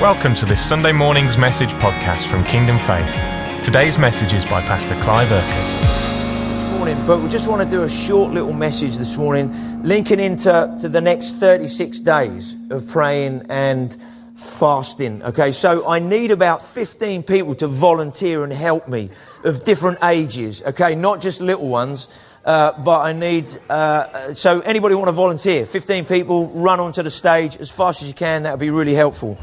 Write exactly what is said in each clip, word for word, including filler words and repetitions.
Welcome to this Sunday morning's message podcast from Kingdom Faith. Today's message is by Pastor Clive Urquhart. This morning, but we just want to do a short little message this morning, linking into to the next thirty-six days of praying and fasting. Okay, so I need about fifteen people to volunteer and help me of different ages. Okay, not just little ones. Uh, but I need, uh, so anybody want to volunteer? fifteen people, run onto the stage as fast as you can. That would be really helpful.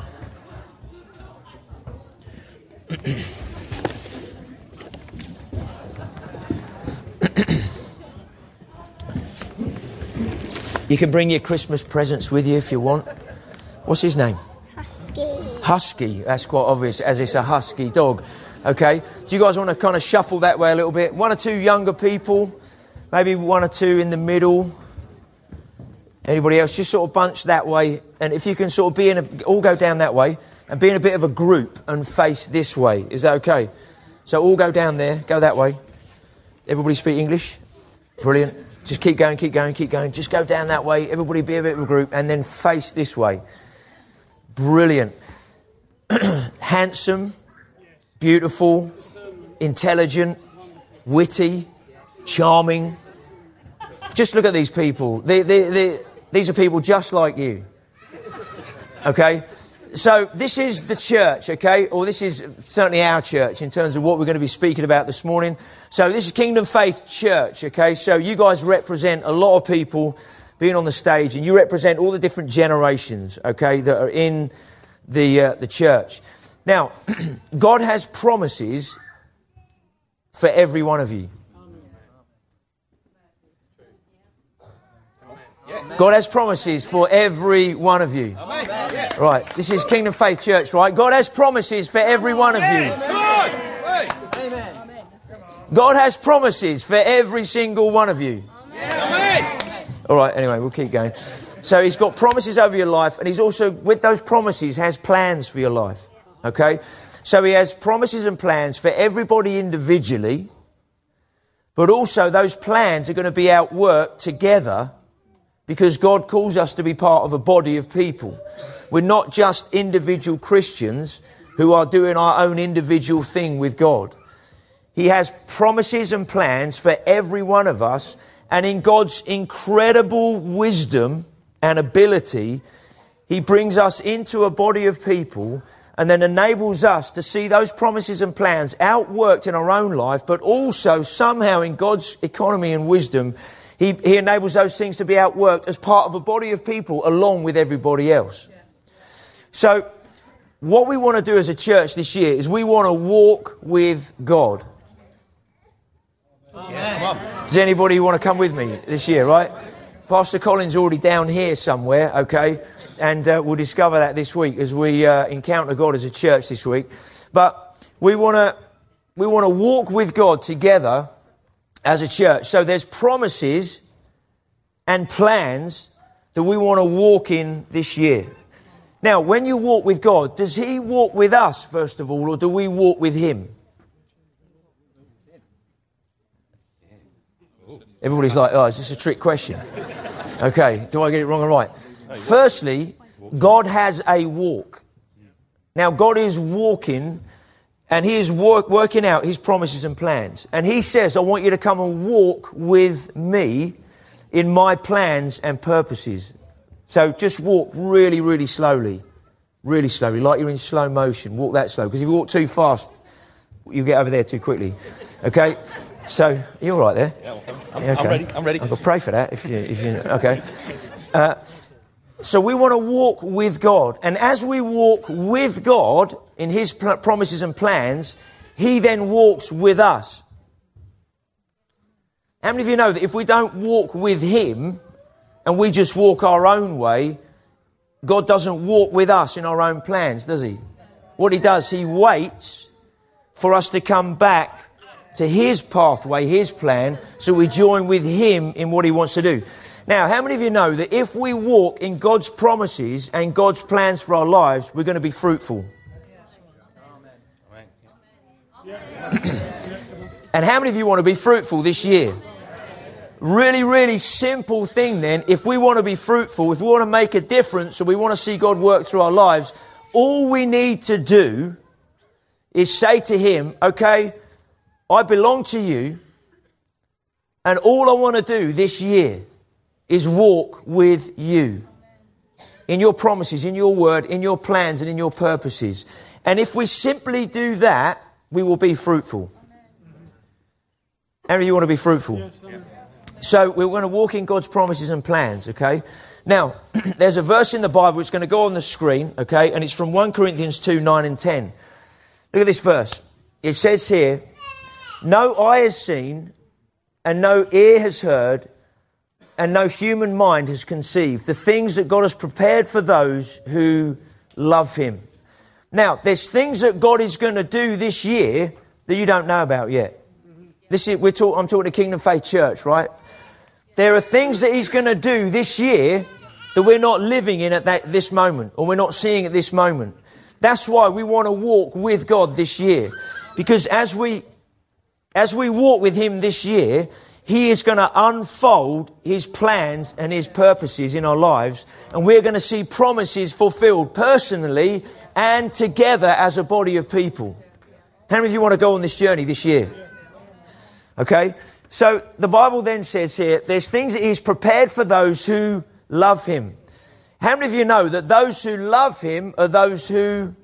You can bring your Christmas presents with you if you want. What's his name? Husky. Husky. That's quite obvious, as it's a husky dog. Okay. Do you guys want to kind of shuffle that way a little bit? One or two younger people. Maybe one or two in the middle. Anybody else? Just sort of bunch that way. And if you can sort of be in a... all go down that way. And be in a bit of a group and face this way. Is that okay? So all go down there. Go that way. Everybody speak English? Brilliant. Just keep going, keep going, keep going. Just go down that way. Everybody be a bit of a group. And then face this way. Brilliant. Handsome. Beautiful. Intelligent. Witty. Charming. Just look at these people. They, they, they, these are people just like you. Okay? So this is the church, okay? Or this is certainly our church in terms of what we're going to be speaking about this morning. So this is Kingdom Faith Church, okay? So you guys represent a lot of people being on the stage, and you represent all the different generations, okay, that are in the uh, the church. Now, God has promises for every one of you. God has promises for every one of you. Right, this is Kingdom Faith Church, right? God has promises for every one of you. God has promises for every single one of you. All right, anyway, we'll keep going. So he's got promises over your life, and he's also, with those promises, has plans for your life. Okay? So he has promises and plans for everybody individually, but also those plans are going to be outworked together, because God calls us to be part of a body of people. We're not just individual Christians who are doing our own individual thing with God. He has promises and plans for every one of us. And in God's incredible wisdom and ability, He brings us into a body of people and then enables us to see those promises and plans outworked in our own life, but also somehow in God's economy and wisdom, He, he enables those things to be outworked as part of a body of people along with everybody else. So what we want to do as a church this year is we want to walk with God. Yeah. Does anybody want to come with me this year, right? Pastor Colin's already down here somewhere, okay? And uh, we'll discover that this week as we uh, encounter God as a church this week. But we want to we want to walk with God together as a church. So there's promises and plans that we want to walk in this year. Now, when you walk with God, does He walk with us, first of all, or do we walk with Him? Everybody's like, oh, is this a trick question? Okay, do I get it wrong or right? Firstly, God has a walk. Now, God is walking, and He is work, working out His promises and plans. And He says, I want you to come and walk with me in my plans and purposes. So just walk really, really slowly. Really slowly, like you're in slow motion. Walk that slow. Because if you walk too fast, you get over there too quickly. Okay? So, you're all right there? Yeah, I'm, yeah, okay. I'm ready. I'm ready. I've got to pray for that. If you, if you, okay. Uh, so we want to walk with God. And as we walk with God in His pl- promises and plans, He then walks with us. How many of you know that if we don't walk with Him and we just walk our own way, God doesn't walk with us in our own plans, does He? What He does, He waits for us to come back to His pathway, His plan, so we join with Him in what He wants to do. Now, how many of you know that if we walk in God's promises and God's plans for our lives, we're going to be fruitful? And how many of you want to be fruitful this year? Really, really simple thing then. If we want to be fruitful, if we want to make a difference, and we want to see God work through our lives, all we need to do is say to him, okay, I belong to you, and all I want to do this year is walk with you in your promises, in your word, in your plans, and in your purposes. And if we simply do that, we will be fruitful. How many of you want to be fruitful? Yes, so we're going to walk in God's promises and plans, okay? Now, there's a verse in the Bible which is going to go on the screen, okay? And it's from First Corinthians two, nine and ten. Look at this verse. It says here, no eye has seen, and no ear has heard, and no human mind has conceived the things that God has prepared for those who love him. Now, there's things that God is going to do this year that you don't know about yet. This is, we're talk, I'm talking to Kingdom Faith Church, right? There are things that he's going to do this year that we're not living in at that, this moment, or we're not seeing at this moment. That's why we want to walk with God this year. Because as we, as we walk with him this year, he is going to unfold his plans and his purposes in our lives. And we're going to see promises fulfilled personally and together as a body of people. How many of you want to go on this journey this year? Okay. So the Bible then says here, there's things that he's prepared for those who love him. How many of you know that those who love him are those who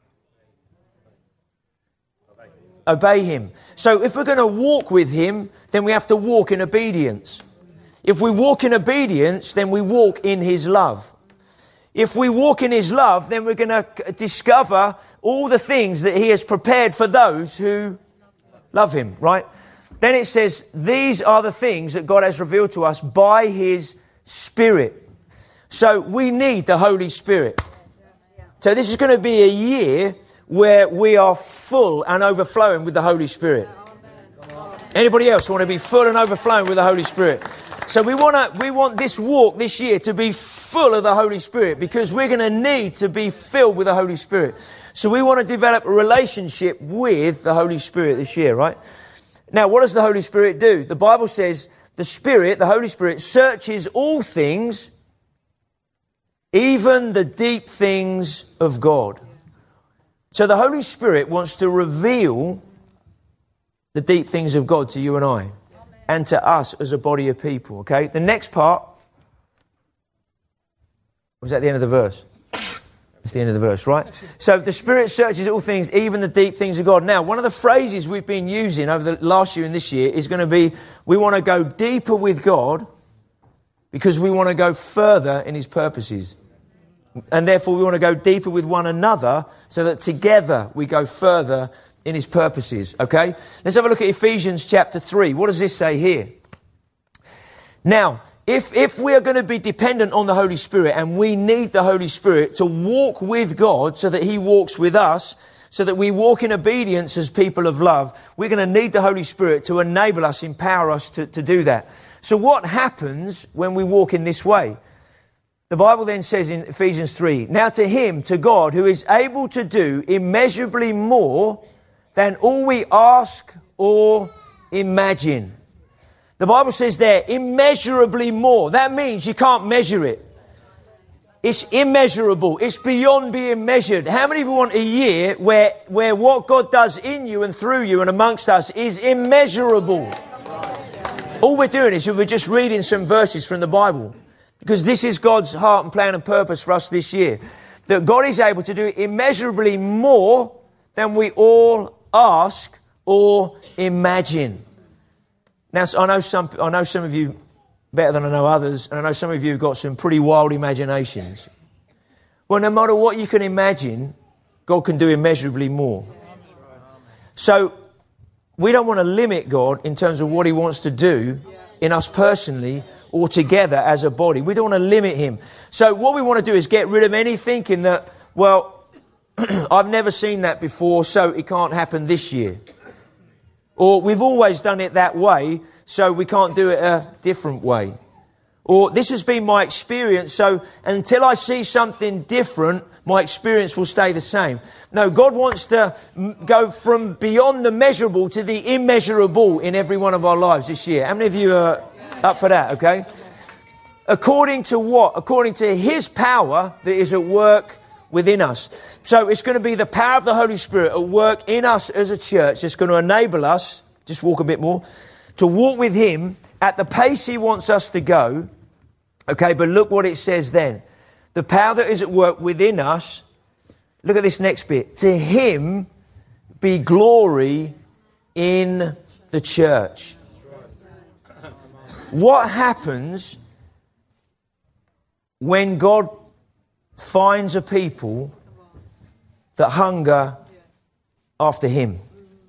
obey him? So if we're going to walk with him, then we have to walk in obedience. If we walk in obedience, then we walk in his love. If we walk in his love, then we're going to discover all the things that he has prepared for those who love him, right? Then it says, these are the things that God has revealed to us by his Spirit. So we need the Holy Spirit. So this is going to be a year where we are full and overflowing with the Holy Spirit. Anybody else want to be full and overflowing with the Holy Spirit? So we want to, we want this walk this year to be full of the Holy Spirit, because we're going to need to be filled with the Holy Spirit. So we want to develop a relationship with the Holy Spirit this year, right? Now, what does the Holy Spirit do? The Bible says the Spirit, the Holy Spirit, searches all things, even the deep things of God. So the Holy Spirit wants to reveal the deep things of God to you and I, and to us as a body of people, okay? The next part, was that the end of the verse? It's the end of the verse, right? So the Spirit searches all things, even the deep things of God. Now, one of the phrases we've been using over the last year and this year is going to be, we want to go deeper with God because we want to go further in his purposes. And therefore we want to go deeper with one another so that together we go further in his purposes, okay? Let's have a look at Ephesians chapter three. What does this say here? Now, If if we are going to be dependent on the Holy Spirit, and we need the Holy Spirit to walk with God so that he walks with us, so that we walk in obedience as people of love, we're going to need the Holy Spirit to enable us, empower us to, to do that. So what happens when we walk in this way? The Bible then says in Ephesians three, now to him, to God, who is able to do immeasurably more than all we ask or imagine. The Bible says there, immeasurably more. That means you can't measure it. It's immeasurable. It's beyond being measured. How many of you want a year where, where what God does in you and through you and amongst us is immeasurable? All we're doing is we're just reading some verses from the Bible, because this is God's heart and plan and purpose for us this year. That God is able to do immeasurably more than we all ask or imagine. Now, I know some, I know some of you better than I know others, and I know some of you have got some pretty wild imaginations. Well, no matter what you can imagine, God can do immeasurably more. So, we don't want to limit God in terms of what he wants to do in us personally or together as a body. We don't want to limit him. So, what we want to do is get rid of any thinking that, well, I've never seen that before, so it can't happen this year. Or we've always done it that way, so we can't do it a different way. Or this has been my experience, so until I see something different, my experience will stay the same. No, God wants to go from beyond the measurable to the immeasurable in every one of our lives this year. How many of you are up for that, okay? According to what? According to his power that is at work within us. So it's going to be the power of the Holy Spirit at work in us as a church that's going to enable us, just walk a bit more, to walk with him at the pace he wants us to go. Okay, but look what it says then. The power that is at work within us. Look at this next bit. To him be glory in the church. What happens when God finds a people that hunger after him?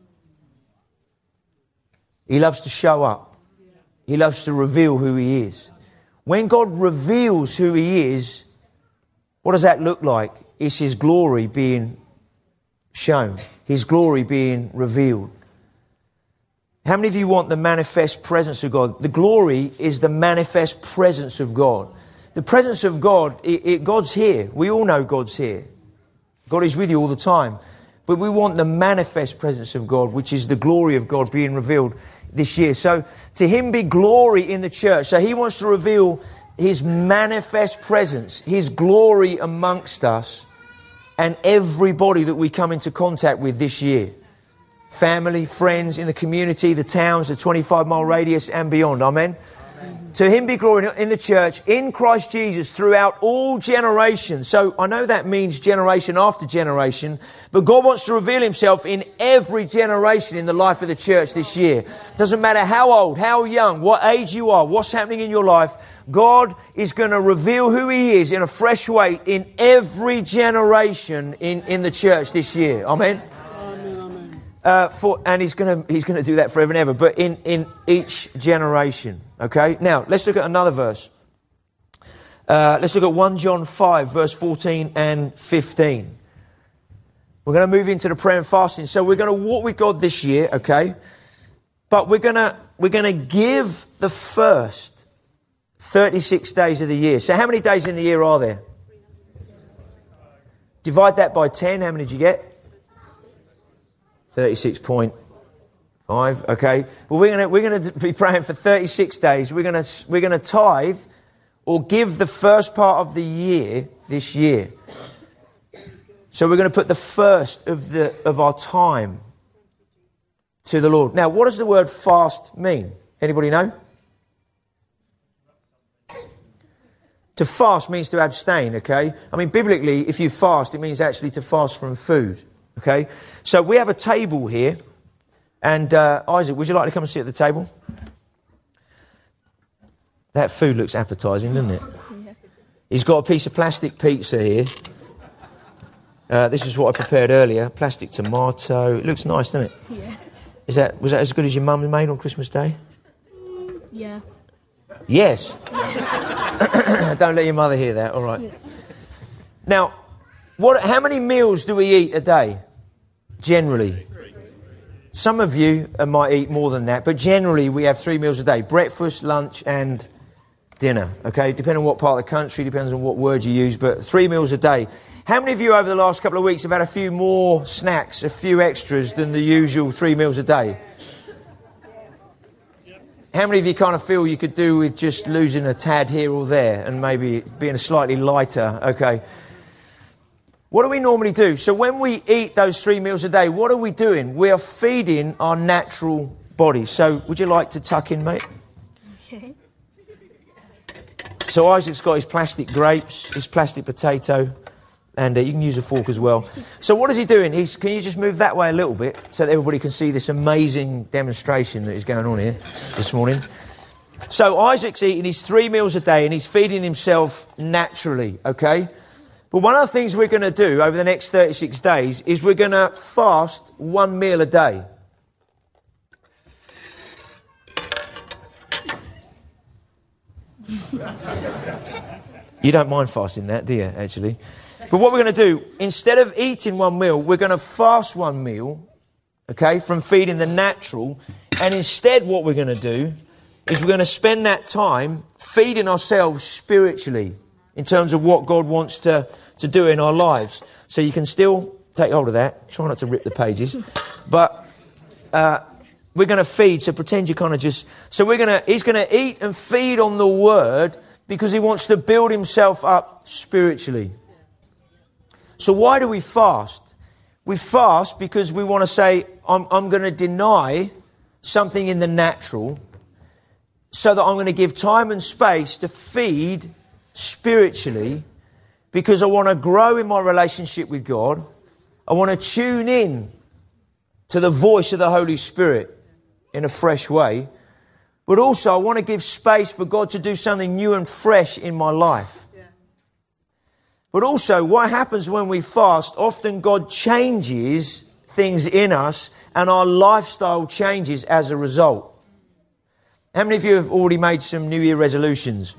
He loves to show up. He loves to reveal who he is. When God reveals who he is, what does that look like? It's his glory being shown. His glory being revealed. How many of you want the manifest presence of God? The glory is the manifest presence of God. The presence of God, it, it, God's here. We all know God's here. God is with you all the time. But we want the manifest presence of God, which is the glory of God being revealed this year. So to him be glory in the church. So he wants to reveal his manifest presence, his glory amongst us and everybody that we come into contact with this year. Family, friends, in the community, the towns, the twenty-five mile radius and beyond. Amen. Amen. To him be glory in the church, in Christ Jesus, throughout all generations. So I know that means generation after generation, but God wants to reveal himself in every generation in the life of the church this year. Doesn't matter how old, how young, what age you are, what's happening in your life, God is going to reveal who he is in a fresh way in every generation in, in the church this year. Amen. Uh, for, and he's going to he's going to do that forever and ever, but in, in each generation. Okay, now let's look at another verse. Uh, let's look at First John five, verse fourteen and fifteen. We're going to move into the prayer and fasting. So we're going to walk with God this year, okay? But we're going to we're going to give the first thirty-six days of the year. So how many days in the year are there? Divide that by ten. How many did you get? thirty-six point five, okay. Well, we're going we're going to be praying for thirty-six days. We're going to we're going to tithe or give the first part of the year this year. So we're going to put the first of the of our time to the Lord. Now, what does the word fast mean? Anybody know? To fast means to abstain, okay? I mean, biblically, if you fast, it means actually to fast from food. Okay, so we have a table here, and uh, Isaac, would you like to come and sit at the table? That food looks appetising, doesn't it? Yeah. He's got a piece of plastic pizza here. Uh, this is what I prepared earlier, plastic tomato. It looks nice, doesn't it? Yeah. Is that was that as good as your mum made on Christmas Day? Yeah. Yes. Yeah. Don't let your mother hear that. All right. Yeah. Now, what? How many meals do we eat a day? Generally. Some of you might eat more than that, but generally we have three meals a day. Breakfast, lunch and dinner. Okay, depending on what part of the country, depends on what word you use, but three meals a day. How many of you over the last couple of weeks have had a few more snacks, a few extras than the usual three meals a day? How many of you kind of feel you could do with just losing a tad here or there and maybe being slightly lighter? Okay. What do we normally do? So when we eat those three meals a day, what are we doing? We are feeding our natural body. So would you like to tuck in, mate? Okay. So Isaac's got his plastic grapes, his plastic potato, and uh, you can use a fork as well. So what is he doing? He's, can you just move that way a little bit so that everybody can see this amazing demonstration that is going on here this morning? So Isaac's eating his three meals a day and he's feeding himself naturally, okay? But one of the things we're going to do over the next thirty-six days is we're going to fast one meal a day. You don't mind fasting that, do you, actually? But what we're going to do, instead of eating one meal, we're going to fast one meal, okay, from feeding the natural. And instead what we're going to do is we're going to spend that time feeding ourselves spiritually, in terms of what God wants to, to do in our lives. So you can still take hold of that. Try not to rip the pages. But uh, we're going to feed. So pretend you kind of just... So we're going to... He's going to eat and feed on the Word because he wants to build himself up spiritually. So why do we fast? We fast because we want to say, I'm, I'm going to deny something in the natural so that I'm going to give time and space to feed spiritually, because I want to grow in my relationship with God. I want to tune in to the voice of the Holy Spirit in a fresh way. But also I want to give space for God to do something new and fresh in my life. Yeah. But also what happens when we fast, often God changes things in us and our lifestyle changes as a result. How many of you have already made some New Year resolutions?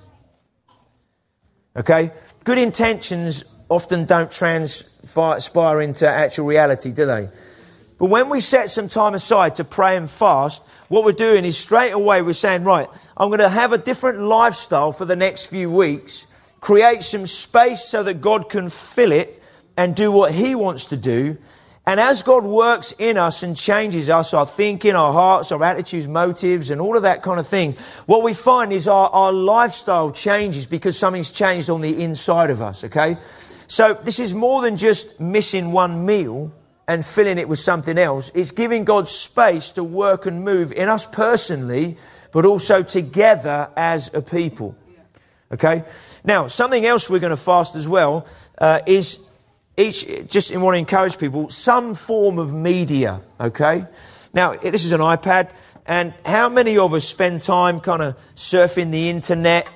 Okay? Good intentions often don't transpire into actual reality, do they? But when we set some time aside to pray and fast, what we're doing is straight away we're saying, right, I'm going to have a different lifestyle for the next few weeks, create some space so that God can fill it and do what He wants to do. And as God works in us and changes us, our thinking, our hearts, our attitudes, motives, and all of that kind of thing, what we find is our, our lifestyle changes because something's changed on the inside of us, okay? So this is more than just missing one meal and filling it with something else. It's giving God space to work and move in us personally, but also together as a people, okay? Now, something else we're going to fast as well uh, is... Each, just want to encourage people, some form of media, okay? Now, this is an iPad, and how many of us spend time kind of surfing the internet,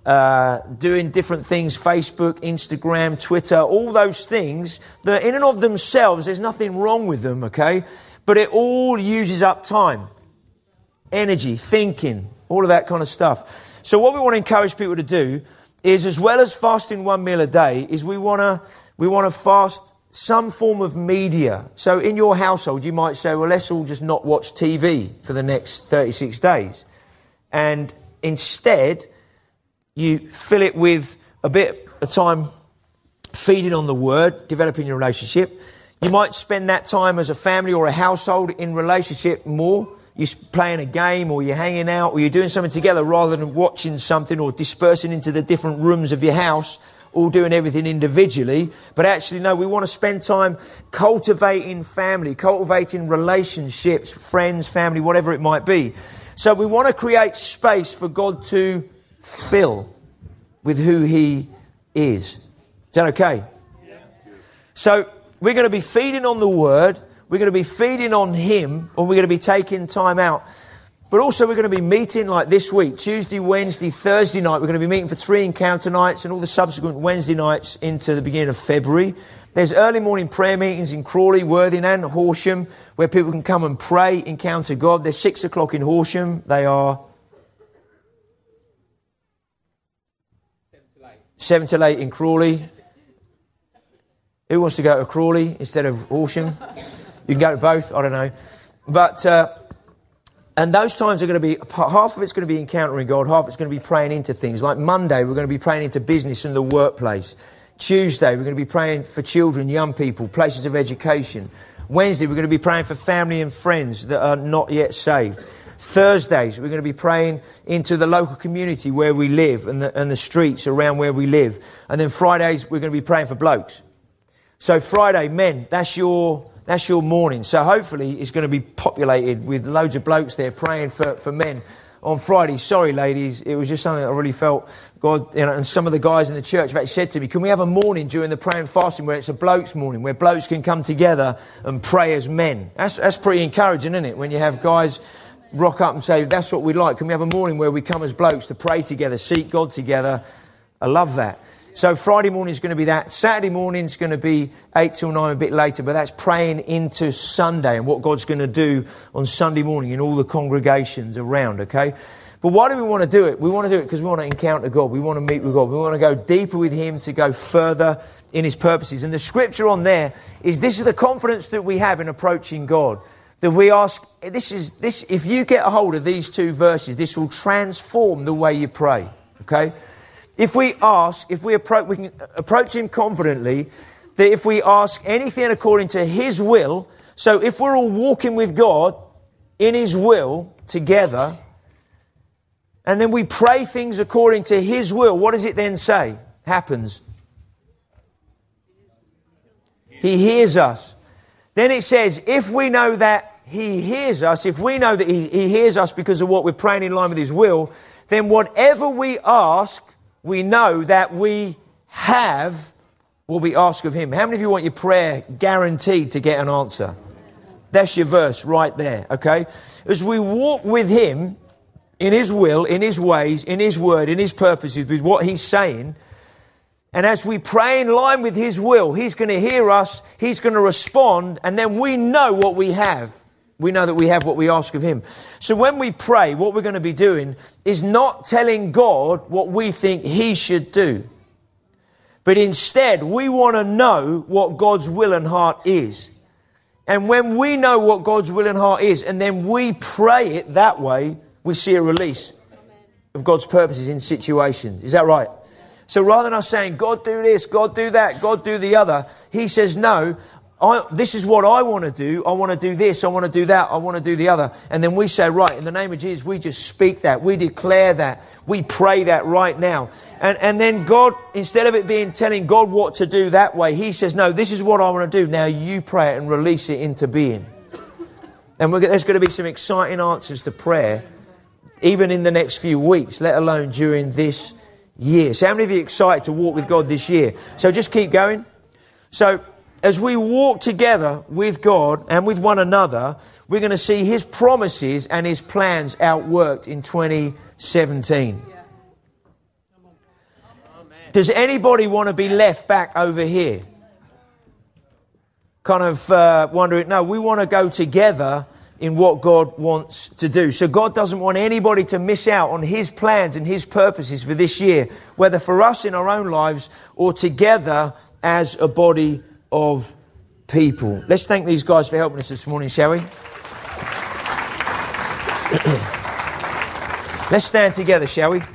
uh, doing different things, Facebook, Instagram, Twitter, all those things that in and of themselves, there's nothing wrong with them, okay? But it all uses up time, energy, thinking, all of that kind of stuff. So what we want to encourage people to do is, as well as fasting one meal a day, is we want to We want to fast some form of media. So in your household, you might say, well, let's all just not watch T V for the next thirty-six days. And instead, you fill it with a bit of time feeding on the Word, developing your relationship. You might spend that time as a family or a household in relationship more. You're playing a game, or you're hanging out, or you're doing something together rather than watching something or dispersing into the different rooms of your house, all doing everything individually. But actually, no, we want to spend time cultivating family, cultivating relationships, friends, family, whatever it might be. So we want to create space for God to fill with who He is. Is that okay? Yeah. So we're going to be feeding on the Word. We're going to be feeding on Him, or we're going to be taking time out. But also we're going to be meeting like this week, Tuesday, Wednesday, Thursday night. We're going to be meeting for three encounter nights and all the subsequent Wednesday nights into the beginning of February. There's early morning prayer meetings in Crawley, Worthing and Horsham, where people can come and pray, encounter God. There's six o'clock in Horsham. They are seven to eight in Crawley. Who wants to go to Crawley instead of Horsham? You can go to both, I don't know. But... Uh, And those times are going to be, half of it's going to be encountering God, half of it's going to be praying into things. Like Monday, we're going to be praying into business and the workplace. Tuesday, we're going to be praying for children, young people, places of education. Wednesday, we're going to be praying for family and friends that are not yet saved. Thursdays, we're going to be praying into the local community where we live and the, and the streets around where we live. And then Fridays, we're going to be praying for blokes. So Friday, men, that's your... That's your morning. So hopefully it's going to be populated with loads of blokes there praying for, for men on Friday. Sorry, ladies. It was just something that I really felt God, you know, and some of the guys in the church have actually said to me, can we have a morning during the prayer and fasting where it's a blokes morning, where blokes can come together and pray as men? That's, that's pretty encouraging, isn't it? When you have guys rock up and say, that's what we'd like. Can we have a morning where we come as blokes to pray together, seek God together? I love that. So Friday morning is going to be that. Saturday morning is going to be eight till nine, a bit later, but that's praying into Sunday and what God's going to do on Sunday morning in all the congregations around, okay? But why do we want to do it? We want to do it because we want to encounter God. We want to meet with God. We want to go deeper with Him, to go further in His purposes. And the scripture on there is, this is the confidence that we have in approaching God. That we ask, this is this. If you get a hold of these two verses, this will transform the way you pray, okay? If we ask, if we approach, we can approach Him confidently, that if we ask anything according to His will, so if we're all walking with God in His will together, and then we pray things according to His will, what does it then say happens? He hears us. Then it says, if we know that He hears us, if we know that He, he hears us because of what we're praying in line with His will, then whatever we ask, we know that we have what we ask of Him. How many of you want your prayer guaranteed to get an answer? That's your verse right there, okay? As we walk with Him in His will, in His ways, in His word, in His purposes, with what He's saying, and as we pray in line with His will, He's going to hear us, He's going to respond, and then we know what we have. We know that we have what we ask of Him. So when we pray, what we're going to be doing is not telling God what we think He should do. But instead, we want to know what God's will and heart is. And when we know what God's will and heart is, and then we pray it that way, we see a release of God's purposes in situations. Is that right? So rather than us saying, God do this, God do that, God do the other, He says, no, I, this is what I want to do. I want to do this, I want to do that, I want to do the other. And then we say, right, in the name of Jesus, we just speak that, we declare that, we pray that right now. And, and then God, instead of it being telling God what to do that way, He says, no, this is what I want to do. Now you pray it and release it into being. And we're, there's going to be some exciting answers to prayer, even in the next few weeks, let alone during this year. So how many of you are excited to walk with God this year? So just keep going. So as we walk together with God and with one another, we're going to see His promises and His plans outworked in twenty seventeen. Does anybody want to be left back over here? Kind of uh, wondering, no, we want to go together in what God wants to do. So God doesn't want anybody to miss out on His plans and His purposes for this year, whether for us in our own lives or together as a body of people. Let's thank these guys for helping us this morning, shall we? Let's stand together, shall we?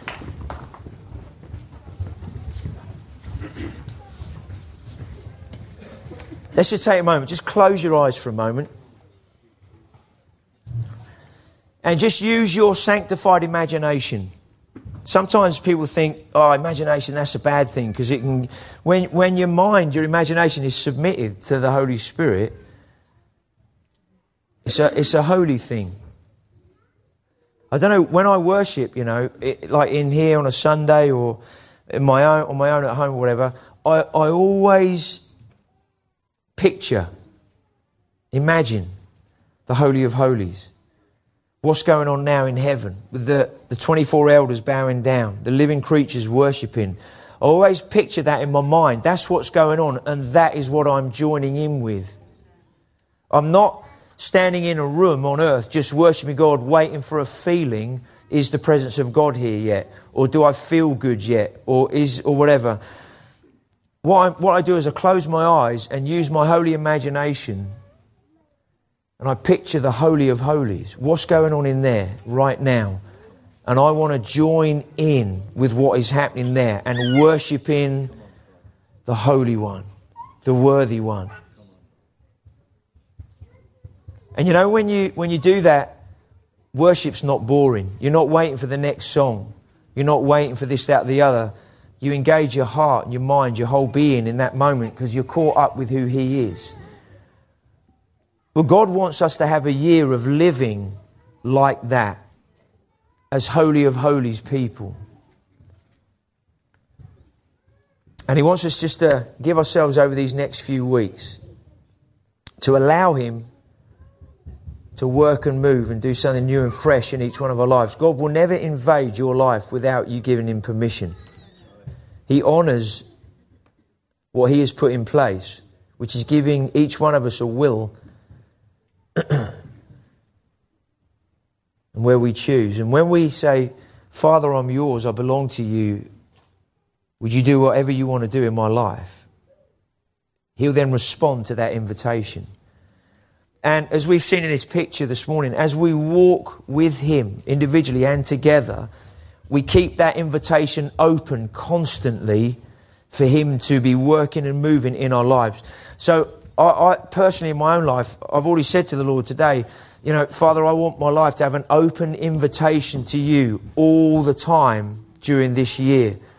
Let's just take a moment. Just close your eyes for a moment. And just use your sanctified imagination. Sometimes people think, oh, imagination, that's a bad thing. Because it can, when, when your mind, your imagination is submitted to the Holy Spirit, it's a, it's a holy thing. I don't know, when I worship, you know, it, like in here on a Sunday or in my own, on my own at home or whatever, I, I always picture, imagine the Holy of Holies. What's going on now in heaven with the, the twenty-four elders bowing down, the living creatures worshipping. I always picture that in my mind. That's what's going on, and that is what I'm joining in with. I'm not standing in a room on earth just worshipping God, waiting for a feeling, is the presence of God here yet? Or do I feel good yet? Or is or whatever. What I, what I do is I close my eyes and use my holy imagination, and I picture the Holy of Holies. What's going on in there right now? And I want to join in with what is happening there and worshipping the Holy One, the Worthy One. And you know, when you when you do that, worship's not boring. You're not waiting for the next song. You're not waiting for this, that, the other. You engage your heart and your mind, your whole being in that moment because you're caught up with who He is. But God wants us to have a year of living like that as Holy of Holies people. And He wants us just to give ourselves over these next few weeks to allow Him to work and move and do something new and fresh in each one of our lives. God will never invade your life without you giving Him permission. He honours what He has put in place, which is giving each one of us a will and where we choose. And when we say, Father, I'm yours, I belong to you, would you do whatever you want to do in my life? He'll then respond to that invitation. And as we've seen in this picture this morning, as we walk with Him individually and together, we keep that invitation open constantly for Him to be working and moving in our lives. So I, I personally, in my own life, I've already said to the Lord today, you know, Father, I want my life to have an open invitation to you all the time during this year.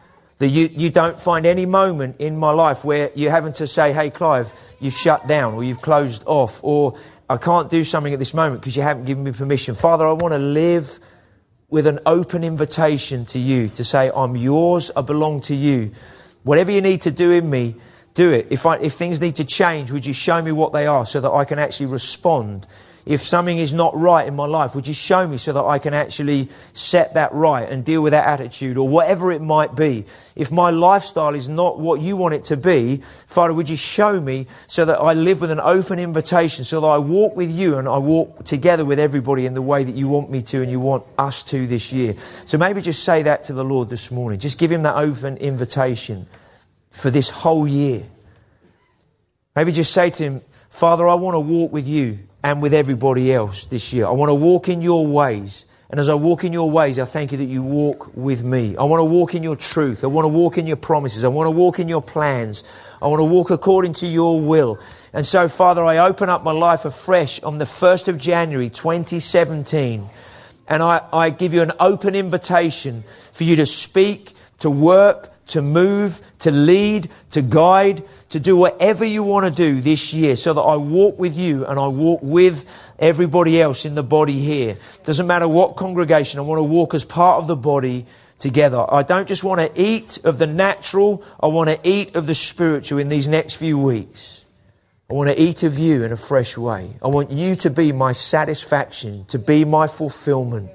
That you, you don't find any moment in my life where you're having to say, hey, Clive, you've shut down or you've closed off, or I can't do something at this moment because you haven't given me permission. Father, I want to live with an open invitation to you to say, I'm yours, I belong to you. Whatever you need to do in me, do it. If I, if things need to change, would you show me what they are so that I can actually respond? If something is not right in my life, would you show me so that I can actually set that right and deal with that attitude or whatever it might be? If my lifestyle is not what you want it to be, Father, would you show me so that I live with an open invitation, so that I walk with you and I walk together with everybody in the way that you want me to and you want us to this year. So maybe just say that to the Lord this morning. Just give him that open invitation for this whole year. Maybe just say to him, Father, I want to walk with you and with everybody else this year. I want to walk in your ways. And as I walk in your ways, I thank you that you walk with me. I want to walk in your truth. I want to walk in your promises. I want to walk in your plans. I want to walk according to your will. And so, Father, I open up my life afresh on the first of January, twenty seventeen. And I, I give you an open invitation for you to speak, to work, to move, to lead, to guide, to do whatever you want to do this year so that I walk with you and I walk with everybody else in the body here. Doesn't matter what congregation, I want to walk as part of the body together. I don't just want to eat of the natural, I want to eat of the spiritual in these next few weeks. I want to eat of you in a fresh way. I want you to be my satisfaction, to be my fulfillment.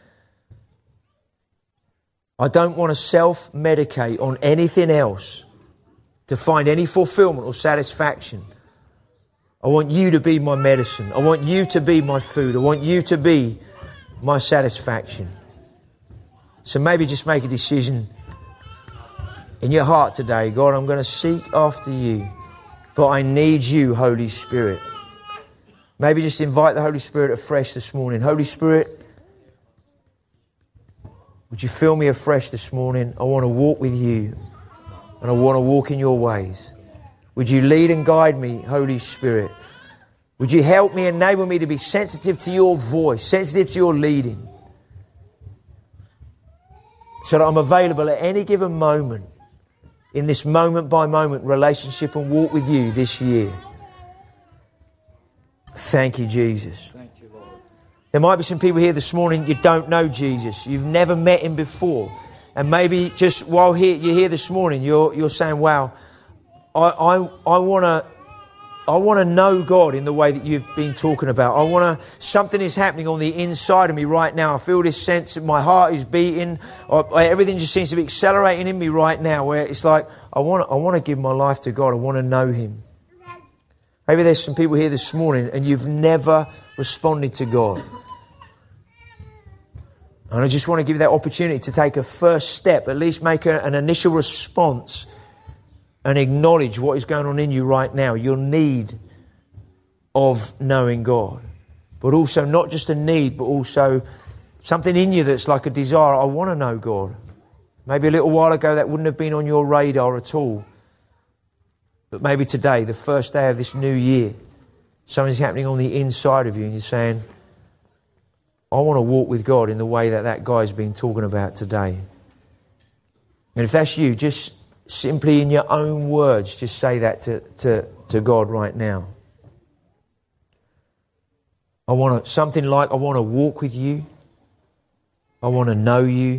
I don't want to self-medicate on anything else to find any fulfillment or satisfaction. I want you to be my medicine. I want you to be my food. I want you to be my satisfaction. So maybe just make a decision in your heart today. God, I'm going to seek after you, but I need you, Holy Spirit. Maybe just invite the Holy Spirit afresh this morning. Holy Spirit, would you fill me afresh this morning? I want to walk with you. And I want to walk in your ways. Would you lead and guide me, Holy Spirit? Would you help me, enable me to be sensitive to your voice, sensitive to your leading, so that I'm available at any given moment in this moment by moment relationship and walk with you this year. Thank you, Jesus. Thank you, Lord. There might be some people here this morning, you don't know Jesus. You've never met him before. And maybe just while here, you're here this morning, you're you're saying, wow, I I, I want to I want to know God in the way that you've been talking about. I want to, something is happening on the inside of me right now. I feel this sense that my heart is beating. Or, everything just seems to be accelerating in me right now, where it's like, I want I want to give my life to God. I want to know him. Maybe there's some people here this morning and you've never responded to God. And I just want to give you that opportunity to take a first step, at least make a, an initial response and acknowledge what is going on in you right now, your need of knowing God. But also not just a need, but also something in you that's like a desire. I want to know God. Maybe a little while ago that wouldn't have been on your radar at all. But maybe today, the first day of this new year, something's happening on the inside of you and you're saying, I want to walk with God in the way that that guy's been talking about today. And if that's you, just simply in your own words, just say that to, to, to God right now. I want to, something like, I want to walk with you. I want to know you.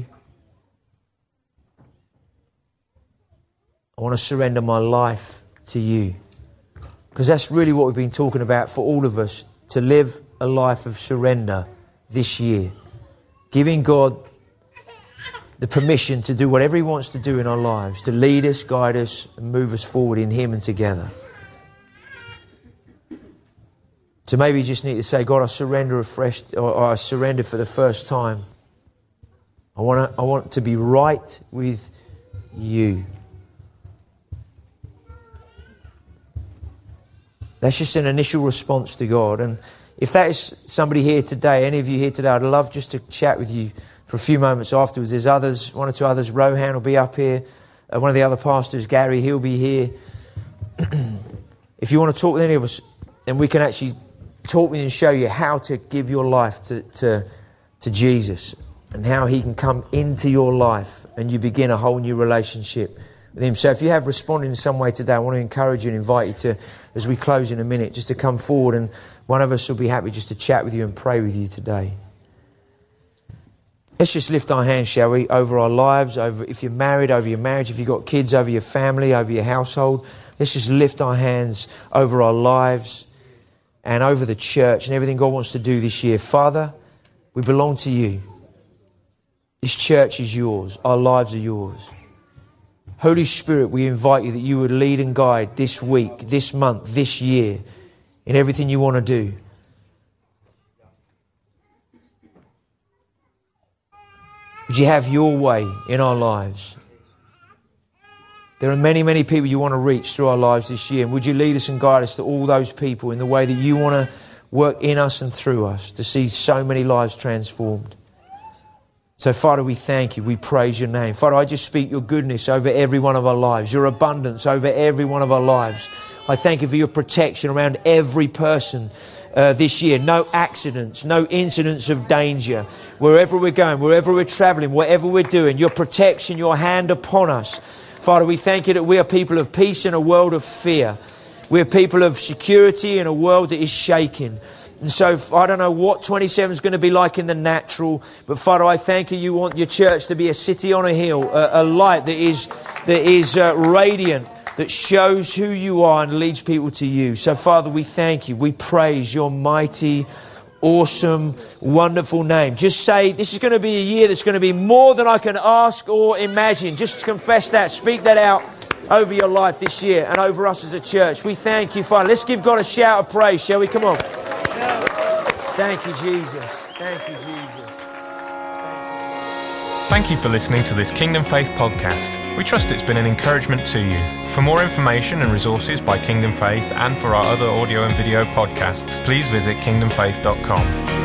I want to surrender my life to you. Because that's really what we've been talking about for all of us, to live a life of surrender this year, giving God the permission to do whatever he wants to do in our lives, to lead us, guide us, and move us forward in him and together. So maybe you just need to say, God, I surrender afresh, or I surrender for the first time. I want to, I want to be right with you. That's just an initial response to God. And if that is somebody here today, any of you here today, I'd love just to chat with you for a few moments afterwards. There's others, one or two others. Rohan will be up here. Uh, one of the other pastors, Gary, he'll be here. If you want to talk with any of us, then we can actually talk with you and show you how to give your life to, to, to Jesus. and how he can come into your life and you begin a whole new relationship with him. So if you have responded in some way today, I want to encourage you and invite you to, as we close in a minute, just to come forward, and one of us will be happy just to chat with you and pray with you today. Let's just lift our hands, shall we, over our lives, over if you're married, over your marriage, if you've got kids, over your family, over your household. Let's just lift our hands over our lives and over the church and everything God wants to do this year. Father, we belong to you. This church is yours. Our lives are yours. Holy Spirit, we invite you that you would lead and guide this week, this month, this year, in everything you want to do. Would you have your way in our lives? There are many, many people you want to reach through our lives this year. And would you lead us and guide us to all those people in the way that you want to work in us and through us to see so many lives transformed? So, Father, we thank you. We praise your name. Father, I just speak your goodness over every one of our lives, your abundance over every one of our lives. I thank you for your protection around every person Uh, this year. No accidents, no incidents of danger. Wherever we're going, wherever we're traveling, whatever we're doing, your protection, your hand upon us. Father, we thank you that we are people of peace in a world of fear. We're people of security in a world that is shaken. And so I don't know what twenty-seven is going to be like in the natural, but Father, I thank you. You want your church to be a city on a hill, a, a light that is, that is uh, radiant, that shows who you are and leads people to you. So, Father, we thank you. We praise your mighty, awesome, wonderful name. Just say, this is going to be a year that's going to be more than I can ask or imagine. Just confess that. Speak that out over your life this year and over us as a church. We thank you, Father. Let's give God a shout of praise, shall we? Come on. Thank you, Jesus. Thank you, Jesus. Thank you for listening to this Kingdom Faith podcast. We trust it's been an encouragement to you. For more information and resources by Kingdom Faith and for our other audio and video podcasts, please visit kingdom faith dot com.